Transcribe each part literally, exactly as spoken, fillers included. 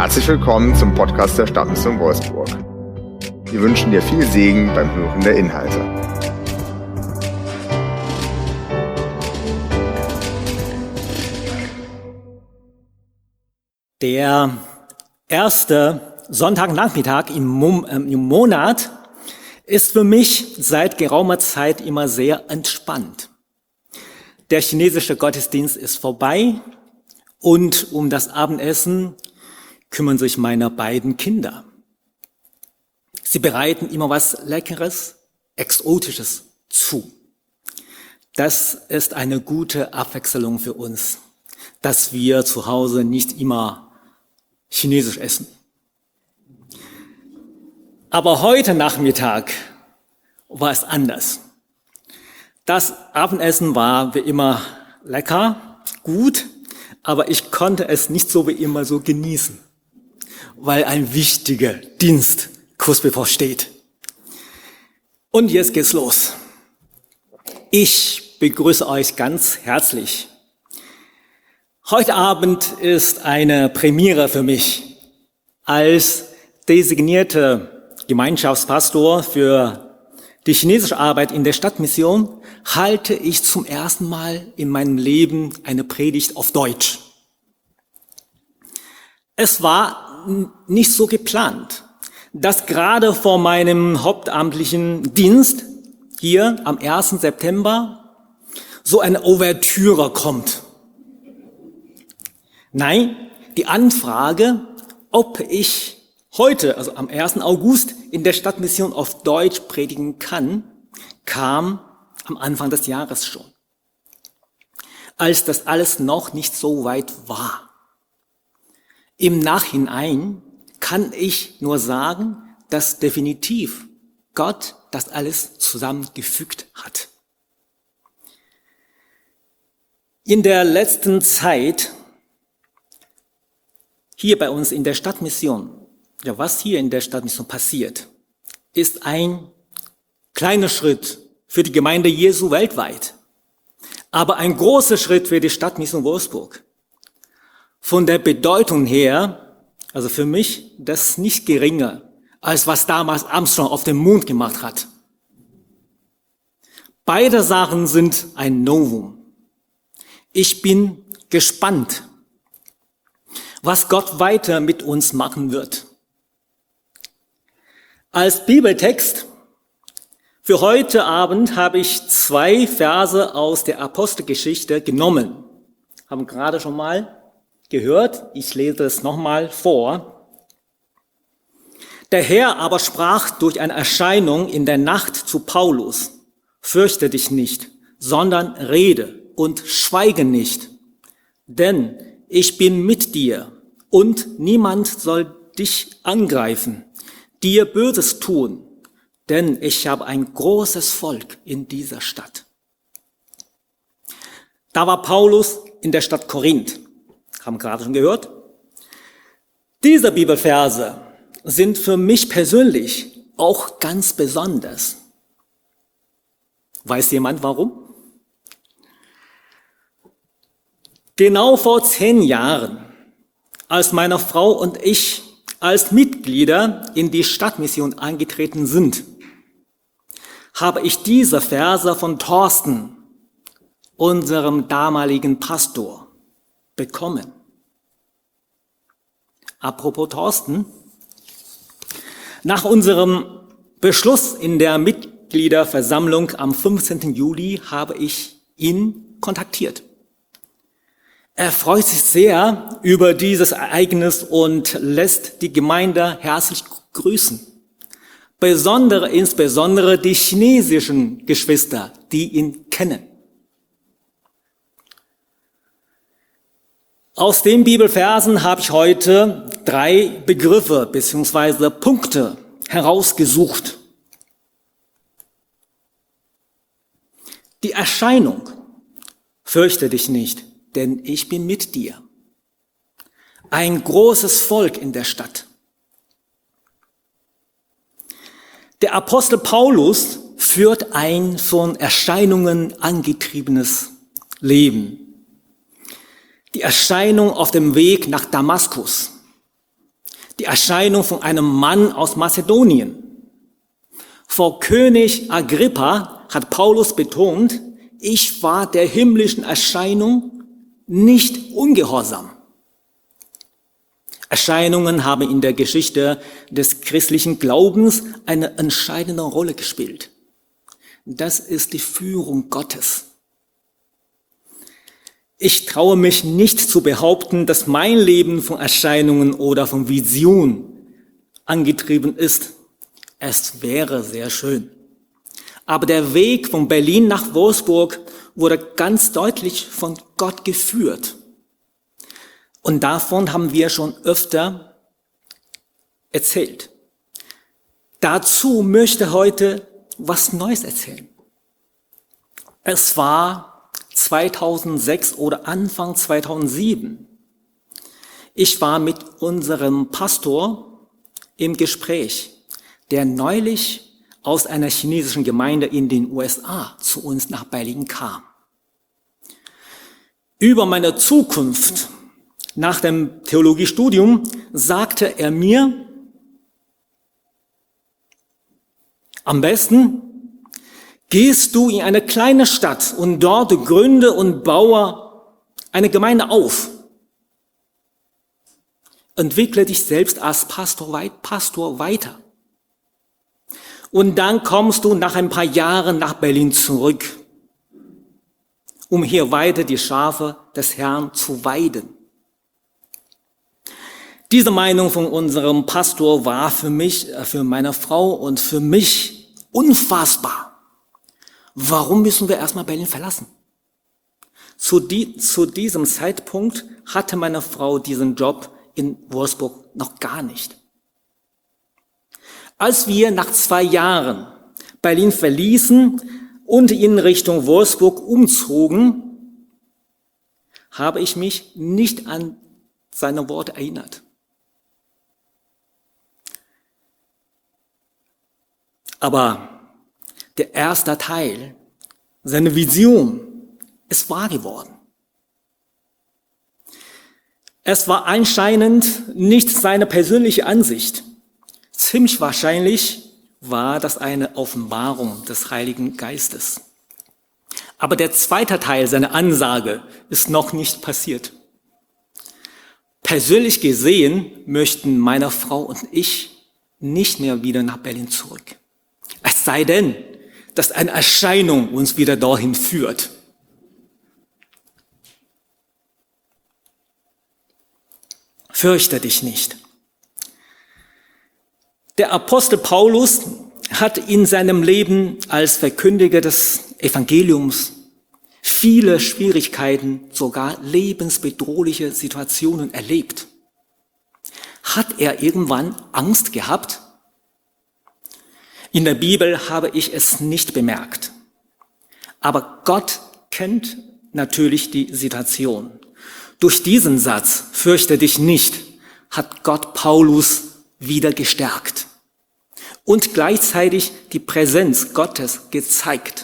Herzlich willkommen zum Podcast der Stadtmission Wolfsburg. Wir wünschen dir viel Segen beim Hören der Inhalte. Der erste Sonntagnachmittag im, Mo- äh, im Monat ist für mich seit geraumer Zeit immer sehr entspannt. Der chinesische Gottesdienst ist vorbei und um das Abendessen kümmern sich meine beiden Kinder. Sie bereiten immer was Leckeres, Exotisches zu. Das ist eine gute Abwechslung für uns, dass wir zu Hause nicht immer Chinesisch essen. Aber heute Nachmittag war es anders. Das Abendessen war wie immer lecker, gut, aber ich konnte es nicht so wie immer so genießen, weil ein wichtiger Dienst kurz bevorsteht. Und jetzt geht's los. Ich begrüße euch ganz herzlich. Heute Abend ist eine Premiere für mich. Als designierter Gemeinschaftspastor für die chinesische Arbeit in der Stadtmission halte ich zum ersten Mal in meinem Leben eine Predigt auf Deutsch. Es war nicht so geplant, dass gerade vor meinem hauptamtlichen Dienst hier am ersten September so eine Ouvertüre kommt. Nein, die Anfrage, ob ich heute, also am ersten August, in der Stadtmission auf Deutsch predigen kann, kam am Anfang des Jahres schon, als das alles noch nicht so weit war. Im Nachhinein kann ich nur sagen, dass definitiv Gott das alles zusammengefügt hat. In der letzten Zeit, hier bei uns in der Stadtmission, ja, was hier in der Stadtmission passiert, ist ein kleiner Schritt für die Gemeinde Jesu weltweit, aber ein großer Schritt für die Stadtmission Wolfsburg. Von der Bedeutung her, also für mich, das nicht geringer, als was damals Armstrong auf dem Mond gemacht hat. Beide Sachen sind ein Novum. Ich bin gespannt, was Gott weiter mit uns machen wird. Als Bibeltext für heute Abend habe ich zwei Verse aus der Apostelgeschichte genommen. Haben gerade schon mal gehört, ich lese es nochmal vor. Der Herr aber sprach durch eine Erscheinung in der Nacht zu Paulus: Fürchte dich nicht, sondern rede und schweige nicht, denn ich bin mit dir und niemand soll dich angreifen, dir Böses tun, denn ich habe ein großes Volk in dieser Stadt. Da war Paulus in der Stadt Korinth, haben gerade schon gehört. Diese Bibelverse sind für mich persönlich auch ganz besonders. Weiß jemand warum? Genau vor zehn Jahren, als meine Frau und ich als Mitglieder in die Stadtmission eingetreten sind, habe ich diese Verse von Thorsten, unserem damaligen Pastor, bekommen. Apropos Thorsten, nach unserem Beschluss in der Mitgliederversammlung am fünfzehnten Juli habe ich ihn kontaktiert. Er freut sich sehr über dieses Ereignis und lässt die Gemeinde herzlich grüßen. Besondere, insbesondere die chinesischen Geschwister, die ihn kennen. Aus den Bibelversen habe ich heute drei Begriffe bzw. Punkte herausgesucht. Die Erscheinung: Fürchte dich nicht, denn ich bin mit dir. Ein großes Volk in der Stadt. Der Apostel Paulus führt ein von Erscheinungen angetriebenes Leben. Die Erscheinung auf dem Weg nach Damaskus die Erscheinung von einem Mann aus Mazedonien. Vor König Agrippa hat Paulus betont, ich war der himmlischen Erscheinung nicht ungehorsam. Erscheinungen haben in der Geschichte des christlichen Glaubens eine entscheidende Rolle gespielt. Das ist die Führung Gottes. Ich traue mich nicht zu behaupten, dass mein Leben von Erscheinungen oder von Visionen angetrieben ist. Es wäre sehr schön. Aber der Weg von Berlin nach Wolfsburg wurde ganz deutlich von Gott geführt. Und davon haben wir schon öfter erzählt. Dazu möchte ich heute was Neues erzählen. Es war zweitausendsechs oder Anfang zweitausendsieben. Ich war mit unserem Pastor im Gespräch, der neulich aus einer chinesischen Gemeinde in den U S A zu uns nach Berlin kam. Über meine Zukunft nach dem Theologiestudium sagte er mir, am besten gehst du in eine kleine Stadt und dort gründe und baue eine Gemeinde auf. Entwickle dich selbst als Pastor, Pastor weiter. Und dann kommst du nach ein paar Jahren nach Berlin zurück, um hier weiter die Schafe des Herrn zu weiden. Diese Meinung von unserem Pastor war für mich, für meine Frau und für mich unfassbar. Warum müssen wir erstmal Berlin verlassen? Zu, die, zu diesem Zeitpunkt hatte meine Frau diesen Job in Wolfsburg noch gar nicht. Als wir nach zwei Jahren Berlin verließen und in Richtung Wolfsburg umzogen, habe ich mich nicht an seine Worte erinnert. Aber der erste Teil, seine Vision, ist wahr geworden. Es war anscheinend nicht seine persönliche Ansicht. Ziemlich wahrscheinlich war das eine Offenbarung des Heiligen Geistes. Aber der zweite Teil seiner Ansage ist noch nicht passiert. Persönlich gesehen möchten meine Frau und ich nicht mehr wieder nach Berlin zurück. Es sei denn, dass eine Erscheinung uns wieder dorthin führt. Fürchte dich nicht. Der Apostel Paulus hat in seinem Leben als Verkündiger des Evangeliums viele Schwierigkeiten, sogar lebensbedrohliche Situationen erlebt. Hat er irgendwann Angst gehabt? In der Bibel habe ich es nicht bemerkt. Aber Gott kennt natürlich die Situation. Durch diesen Satz, fürchte dich nicht, hat Gott Paulus wieder gestärkt und gleichzeitig die Präsenz Gottes gezeigt.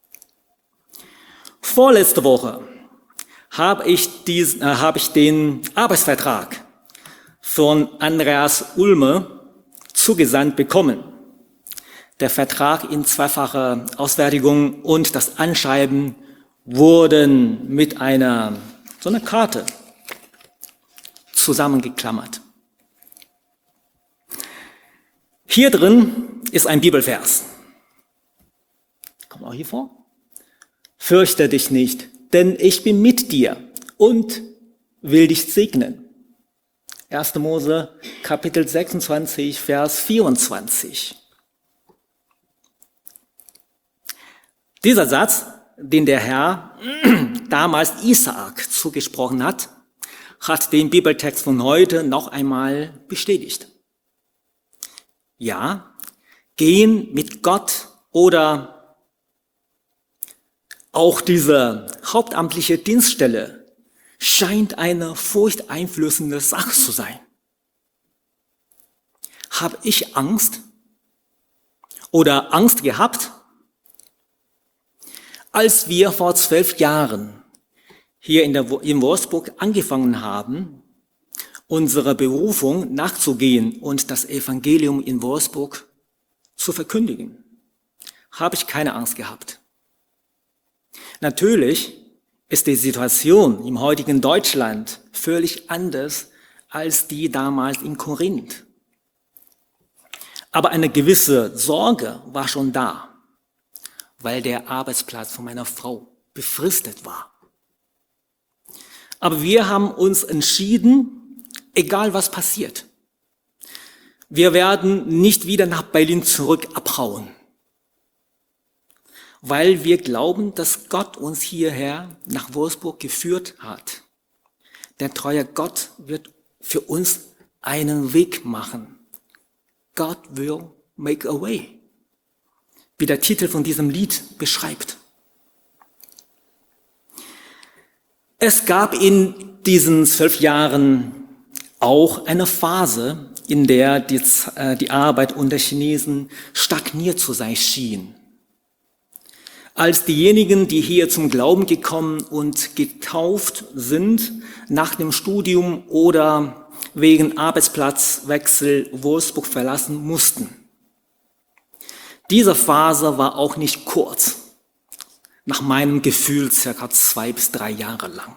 Vorletzte Woche habe ich, diesen, äh, habe ich den Arbeitsvertrag von Andreas Ulme zugesandt bekommen. Der Vertrag in zweifacher Ausfertigung und das Anschreiben wurden mit einer so einer Karte zusammengeklammert. Hier drin ist ein Bibelvers. Kommt auch hier vor. Fürchte dich nicht, denn ich bin mit dir und will dich segnen. erster Mose, Kapitel sechsundzwanzig, Vers vierundzwanzig. Dieser Satz, den der Herr damals Isaak zugesprochen hat, hat den Bibeltext von heute noch einmal bestätigt. Ja, gehen mit Gott oder auch diese hauptamtliche Dienststelle scheint eine furchteinflößende Sache zu sein. Habe ich Angst oder Angst gehabt? Als wir vor zwölf Jahren hier in, der, in Wolfsburg angefangen haben unserer Berufung nachzugehen und das Evangelium in Wolfsburg zu verkündigen, habe ich keine Angst gehabt. Natürlich ist die Situation im heutigen Deutschland völlig anders als die damals in Korinth. Aber eine gewisse Sorge war schon da, weil der Arbeitsplatz von meiner Frau befristet war. Aber wir haben uns entschieden, egal was passiert, wir werden nicht wieder nach Berlin zurück abhauen, weil wir glauben, dass Gott uns hierher nach Wolfsburg geführt hat. Der treue Gott wird für uns einen Weg machen. God will make a way, wie der Titel von diesem Lied beschreibt. Es gab in diesen zwölf Jahren auch eine Phase, in der die, äh, die Arbeit unter Chinesen stagniert zu sein schien. Als diejenigen, die hier zum Glauben gekommen und getauft sind, nach dem Studium oder wegen Arbeitsplatzwechsel Wolfsburg verlassen mussten. Diese Phase war auch nicht kurz, nach meinem Gefühl circa zwei bis drei Jahre lang.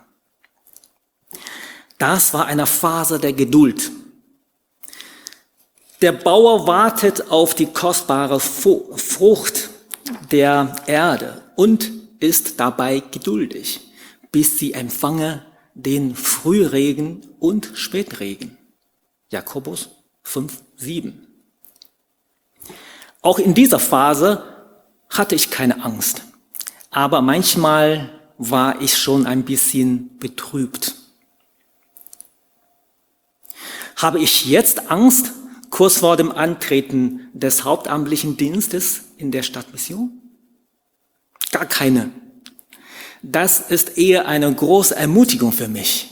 Das war eine Phase der Geduld. Der Bauer wartet auf die kostbare Frucht der Erde und ist dabei geduldig, bis sie empfange den Frühregen und Spätregen. Jakobus fünf, sieben. Auch in dieser Phase hatte ich keine Angst, aber manchmal war ich schon ein bisschen betrübt. Habe ich jetzt Angst, kurz vor dem Antreten des hauptamtlichen Dienstes in der Stadtmission? Gar keine. Das ist eher eine große Ermutigung für mich.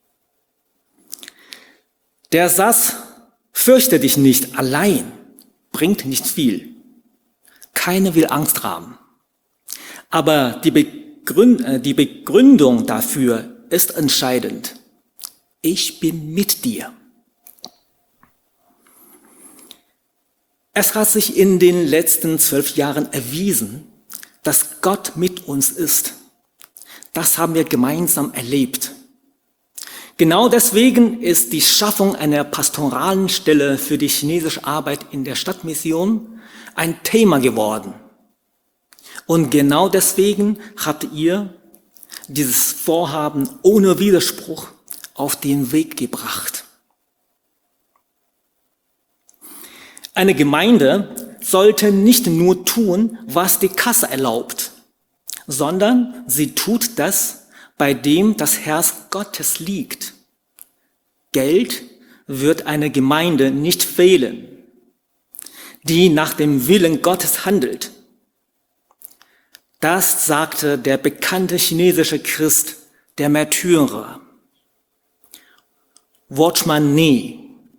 Der Satz, fürchte dich nicht, allein, bringt nicht viel. Keiner will Angst haben. Aber die, Begründ- die Begründung dafür ist entscheidend. Ich bin mit dir. Es hat sich in den letzten zwölf Jahren erwiesen, dass Gott mit uns ist. Das haben wir gemeinsam erlebt. Genau deswegen ist die Schaffung einer pastoralen Stelle für die chinesische Arbeit in der Stadtmission ein Thema geworden. Und genau deswegen habt ihr dieses Vorhaben ohne Widerspruch auf den Weg gebracht. Eine Gemeinde sollte nicht nur tun, was die Kasse erlaubt, sondern sie tut das, bei dem das Herz Gottes liegt. Geld wird eine Gemeinde nicht fehlen, die nach dem Willen Gottes handelt. Das sagte der bekannte chinesische Christ, der Märtyrer, Watchman Nee,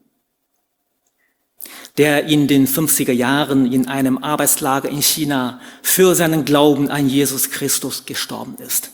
der in den fünfziger Jahren in einem Arbeitslager in China für seinen Glauben an Jesus Christus gestorben ist.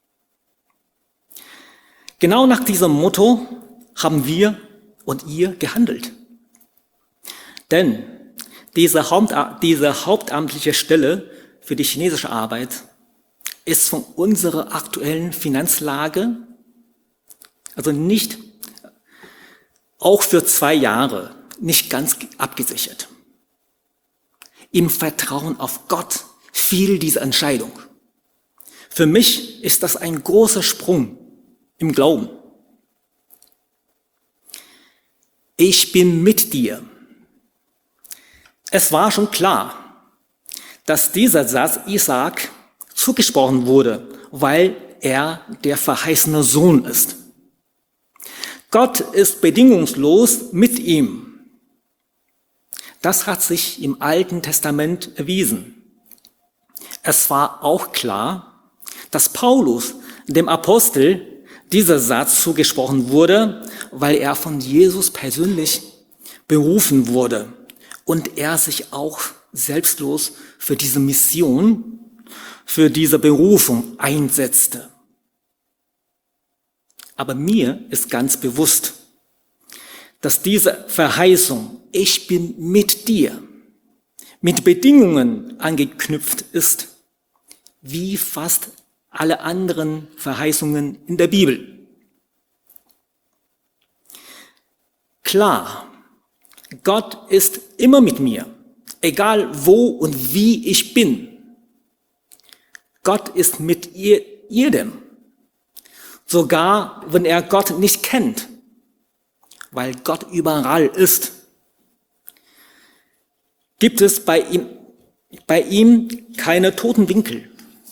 Genau nach diesem Motto haben wir und ihr gehandelt. Denn diese, Haupt, diese hauptamtliche Stelle für die chinesische Arbeit ist von unserer aktuellen Finanzlage, also nicht, auch für zwei Jahre, nicht ganz abgesichert. Im Vertrauen auf Gott fiel diese Entscheidung. Für mich ist das ein großer Sprung im Glauben. Ich bin mit dir. Es war schon klar, dass dieser Satz Isaak zugesprochen wurde, weil er der verheißene Sohn ist. Gott ist bedingungslos mit ihm. Das hat sich im Alten Testament erwiesen. Es war auch klar, dass Paulus, dem Apostel, dieser Satz zugesprochen wurde, weil er von Jesus persönlich berufen wurde und er sich auch selbstlos für diese Mission, für diese Berufung einsetzte. Aber mir ist ganz bewusst, dass diese Verheißung, ich bin mit dir, mit Bedingungen angeknüpft ist, wie fast alle anderen Verheißungen in der Bibel. Klar, Gott ist immer mit mir, egal wo und wie ich bin. Gott ist mit ihr, jedem, sogar wenn er Gott nicht kennt, weil Gott überall ist. Gibt es bei ihm, bei ihm keine toten Winkel.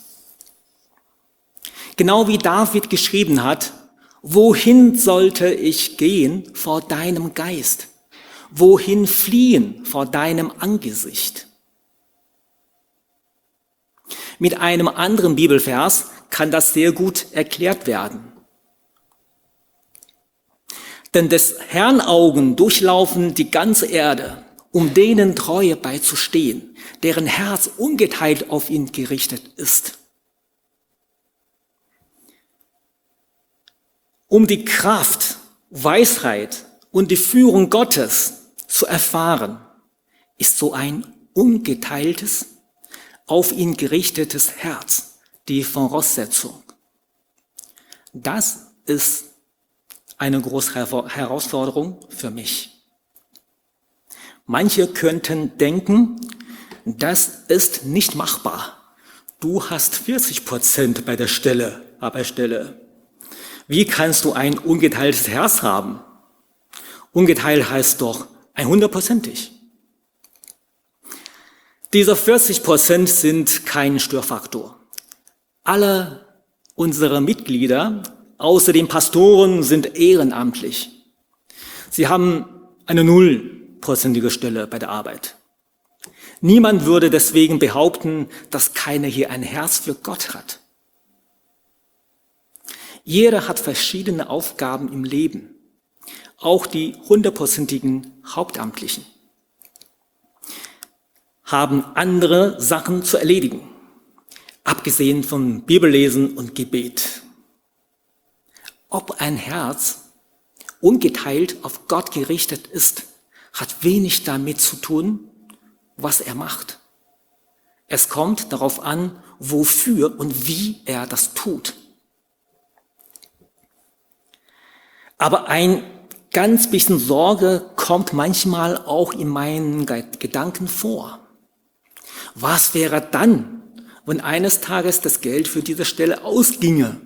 Genau wie David geschrieben hat, wohin sollte ich gehen vor deinem Geist? Wohin fliehen vor deinem Angesicht? Mit einem anderen Bibelvers kann das sehr gut erklärt werden. Denn des Herrn Augen durchlaufen die ganze Erde, um denen Treue beizustehen, deren Herz ungeteilt auf ihn gerichtet ist. Um die Kraft, Weisheit und die Führung Gottes zu erfahren, ist so ein ungeteiltes, auf ihn gerichtetes Herz die Voraussetzung. Das ist eine große Herausforderung für mich. Manche könnten denken, das ist nicht machbar. Du hast vierzig Prozent bei der Stelle, Arbeitsstelle. Wie kannst du ein ungeteiltes Herz haben? Ungeteilt heißt doch hundertprozentig. Diese vierzig Prozent sind kein Störfaktor. Alle unsere Mitglieder, außer den Pastoren, sind ehrenamtlich. Sie haben eine nullprozentige Stelle bei der Arbeit. Niemand würde deswegen behaupten, dass keiner hier ein Herz für Gott hat. Jeder hat verschiedene Aufgaben im Leben, auch die hundertprozentigen Hauptamtlichen haben andere Sachen zu erledigen, abgesehen vom Bibellesen und Gebet. Ob ein Herz ungeteilt auf Gott gerichtet ist, hat wenig damit zu tun, was er macht. Es kommt darauf an, wofür und wie er das tut. Aber ein ganz bisschen Sorge kommt manchmal auch in meinen Gedanken vor. Was wäre dann, wenn eines Tages das Geld für diese Stelle ausginge?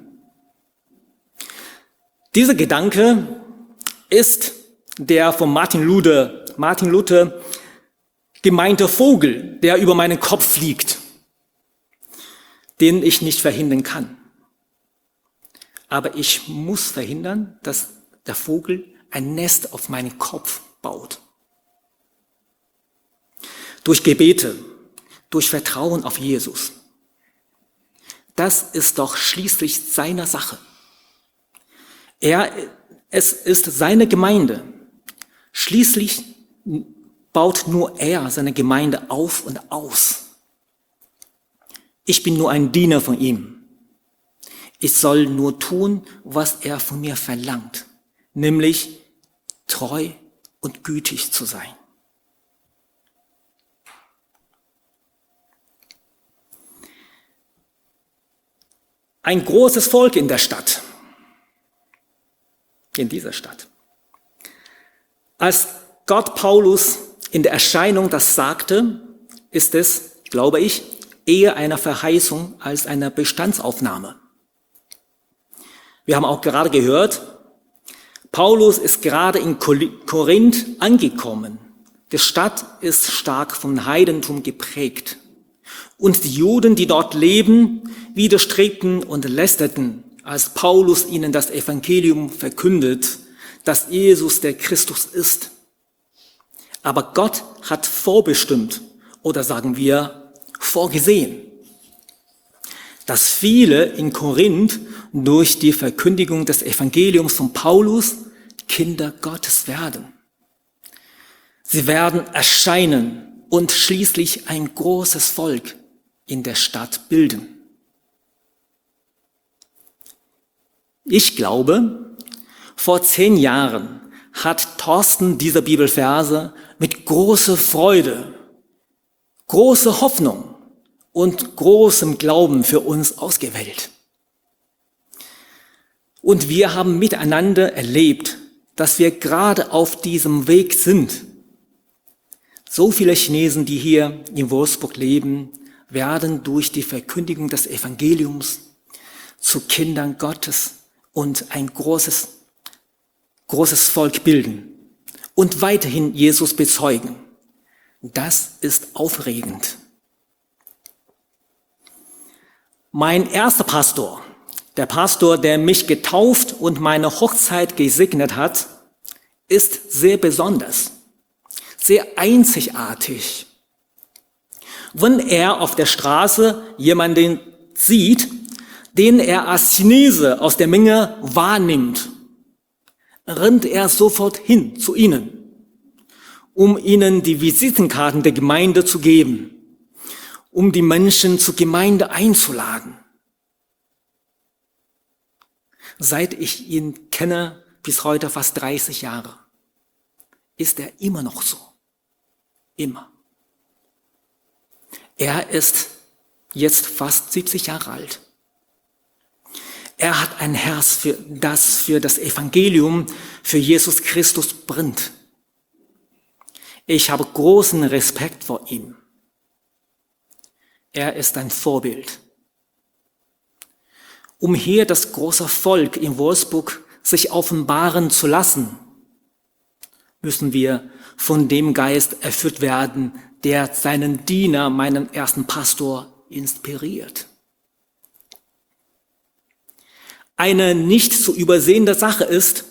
Dieser Gedanke ist der von Martin Luther, Martin Luther gemeinte Vogel, der über meinen Kopf fliegt, den ich nicht verhindern kann. Aber ich muss verhindern, dass der Vogel ein Nest auf meinen Kopf baut. Durch Gebete, durch Vertrauen auf Jesus. Das ist doch schließlich seine Sache. Er, es ist seine Gemeinde. Schließlich baut nur er seine Gemeinde auf und aus. Ich bin nur ein Diener von ihm. Ich soll nur tun, was er von mir verlangt, nämlich treu und gütig zu sein. Ein großes Volk in der Stadt, in dieser Stadt. Als Gott Paulus in der Erscheinung das sagte, ist es, glaube ich, eher eine Verheißung als eine Bestandsaufnahme. Wir haben auch gerade gehört, Paulus ist gerade in Korinth angekommen. Die Stadt ist stark vom Heidentum geprägt. Und die Juden, die dort leben, widerstrebten und lästerten, als Paulus ihnen das Evangelium verkündet, dass Jesus der Christus ist. Aber Gott hat vorbestimmt, oder sagen wir, vorgesehen, dass viele in Korinth durch die Verkündigung des Evangeliums von Paulus Kinder Gottes werden. Sie werden erscheinen und schließlich ein großes Volk in der Stadt bilden. Ich glaube, vor zehn Jahren hat Thorsten diese Bibelverse mit großer Freude, großer Hoffnung und großem Glauben für uns ausgewählt. Und wir haben miteinander erlebt, dass wir gerade auf diesem Weg sind. So viele Chinesen, die hier in Wolfsburg leben, werden durch die Verkündigung des Evangeliums zu Kindern Gottes und ein großes, großes Volk bilden und weiterhin Jesus bezeugen. Das ist aufregend. Mein erster Pastor, der Pastor, der mich getauft und meine Hochzeit gesegnet hat, ist sehr besonders, sehr einzigartig. Wenn er auf der Straße jemanden sieht, den er als Chinese aus der Menge wahrnimmt, rennt er sofort hin zu ihnen, um ihnen die Visitenkarten der Gemeinde zu geben, um die Menschen zur Gemeinde einzuladen. Seit ich ihn kenne, bis heute fast dreißig Jahre, ist er immer noch so. Immer. Er ist jetzt fast siebzig Jahre alt. Er hat ein Herz, für das für das Evangelium, für Jesus Christus brennt. Ich habe großen Respekt vor ihm. Er ist ein Vorbild. Um hier das große Volk in Wolfsburg sich offenbaren zu lassen, müssen wir von dem Geist erfüllt werden, der seinen Diener, meinen ersten Pastor, inspiriert. Eine nicht zu übersehende Sache ist,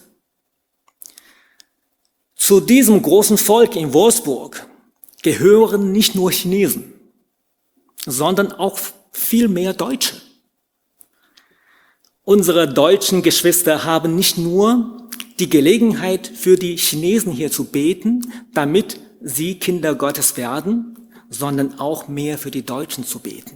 zu diesem großen Volk in Wolfsburg gehören nicht nur Chinesen, sondern auch viel mehr Deutsche. Unsere deutschen Geschwister haben nicht nur die Gelegenheit, für die Chinesen hier zu beten, damit sie Kinder Gottes werden, sondern auch mehr für die Deutschen zu beten.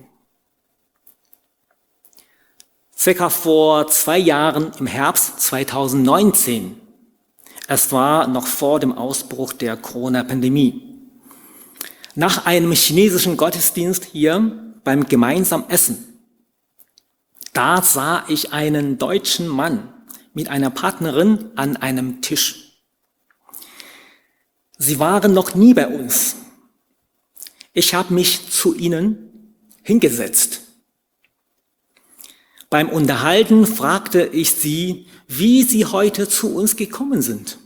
Circa vor zwei Jahren im Herbst zweitausendneunzehn, es war noch vor dem Ausbruch der Corona-Pandemie, nach einem chinesischen Gottesdienst hier beim gemeinsamen Essen, da sah ich einen deutschen Mann mit einer Partnerin an einem Tisch. Sie waren noch nie bei uns. Ich habe mich zu ihnen hingesetzt. Beim Unterhalten fragte ich sie, wie sie heute zu uns gekommen sind.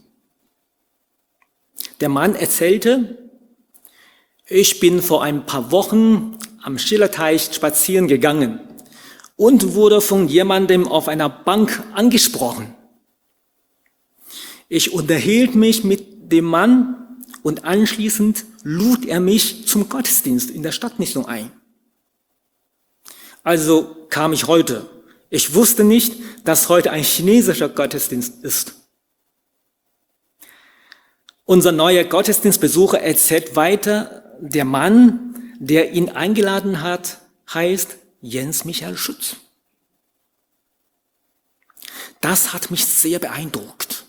Der Mann erzählte, ich bin vor ein paar Wochen am Schillerteich spazieren gegangen und wurde von jemandem auf einer Bank angesprochen. Ich unterhielt mich mit dem Mann und anschließend lud er mich zum Gottesdienst in der Stadtmission ein. Also kam ich heute. Ich wusste nicht, dass heute ein chinesischer Gottesdienst ist. Unser neuer Gottesdienstbesucher erzählt weiter, der Mann, der ihn eingeladen hat, heißt Jens Michael Schütz. Das hat mich sehr beeindruckt.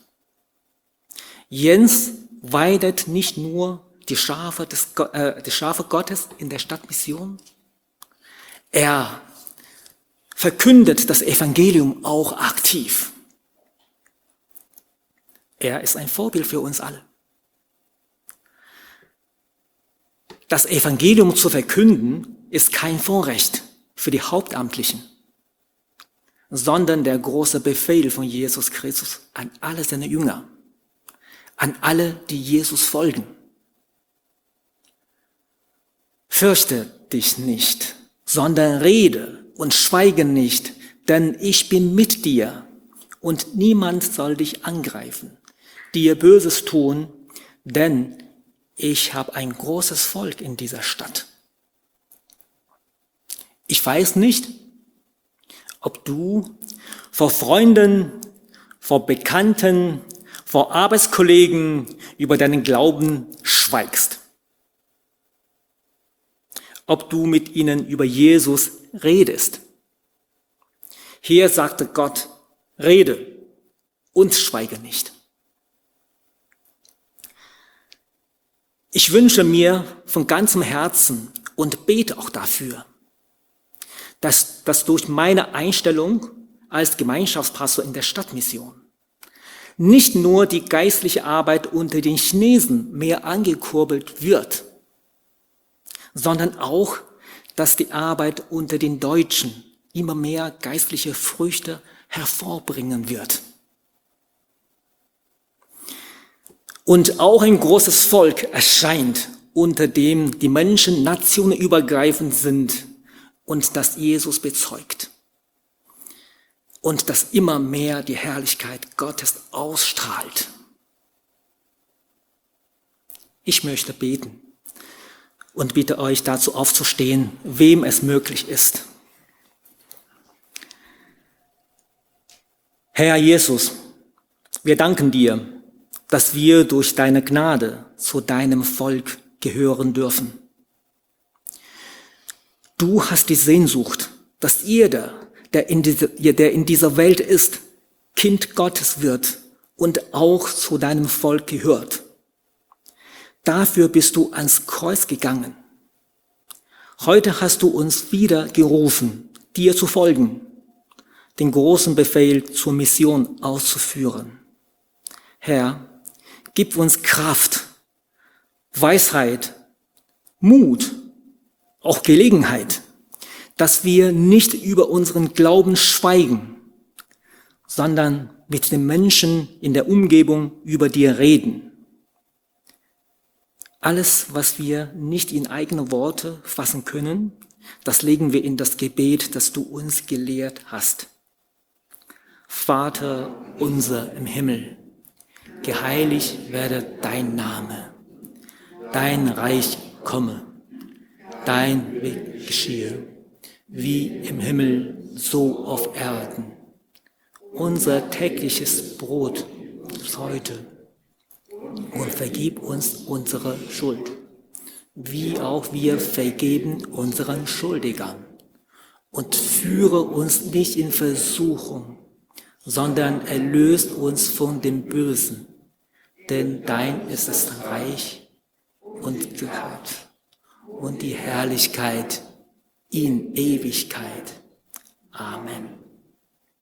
Jens weidet nicht nur die Schafe, des, äh, die Schafe Gottes in der Stadtmission, er verkündet das Evangelium auch aktiv. Er ist ein Vorbild für uns alle. Das Evangelium zu verkünden ist kein Vorrecht für die Hauptamtlichen, sondern der große Befehl von Jesus Christus an alle seine Jünger, an alle, die Jesus folgen. Fürchte dich nicht, sondern rede und schweige nicht, denn ich bin mit dir und niemand soll dich angreifen, dir Böses tun, denn ich habe ein großes Volk in dieser Stadt. Ich weiß nicht, ob du vor Freunden, vor Bekannten, vor Arbeitskollegen über deinen Glauben schweigst. Ob du mit ihnen über Jesus redest. Hier sagte Gott, rede und schweige nicht. Ich wünsche mir von ganzem Herzen und bete auch dafür, dass, dass durch meine Einstellung als Gemeinschaftspastor in der Stadtmission nicht nur die geistliche Arbeit unter den Chinesen mehr angekurbelt wird, sondern auch, dass die Arbeit unter den Deutschen immer mehr geistliche Früchte hervorbringen wird. Und auch ein großes Volk erscheint, unter dem die Menschen nationenübergreifend sind und das Jesus bezeugt. Und das immer mehr die Herrlichkeit Gottes ausstrahlt. Ich möchte beten und bitte euch dazu aufzustehen, wem es möglich ist. Herr Jesus, wir danken dir, dass wir durch deine Gnade zu deinem Volk gehören dürfen. Du hast die Sehnsucht, dass jeder, der in, diese, der in dieser Welt ist, Kind Gottes wird und auch zu deinem Volk gehört. Dafür bist du ans Kreuz gegangen. Heute hast du uns wieder gerufen, dir zu folgen, den großen Befehl zur Mission auszuführen. Herr, gib uns Kraft, Weisheit, Mut, auch Gelegenheit, dass wir nicht über unseren Glauben schweigen, sondern mit den Menschen in der Umgebung über dir reden. Alles, was wir nicht in eigene Worte fassen können, das legen wir in das Gebet, das du uns gelehrt hast. Vater unser im Himmel, geheiligt werde dein Name, dein Reich komme, dein Weg geschehe, wie im Himmel, so auf Erden. Unser tägliches Brot ist heute und vergib uns unsere Schuld, wie auch wir vergeben unseren Schuldigern. Und führe uns nicht in Versuchung, sondern erlöst uns von dem Bösen. Denn dein ist das Reich und Gehört und die Herrlichkeit in Ewigkeit. Amen.